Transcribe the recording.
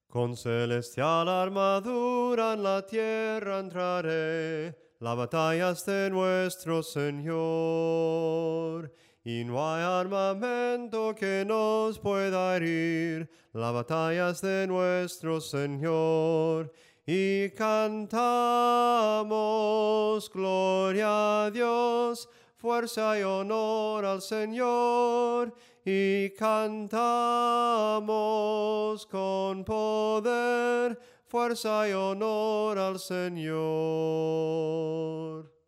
Con celestial armadura en la tierra entraré, la batalla es de nuestro Señor. Y no hay armamento que nos pueda herir, la batalla es de nuestro Señor. Y cantamos gloria a Dios, fuerza y honor al Señor. Y cantamos con poder, fuerza y honor al Señor.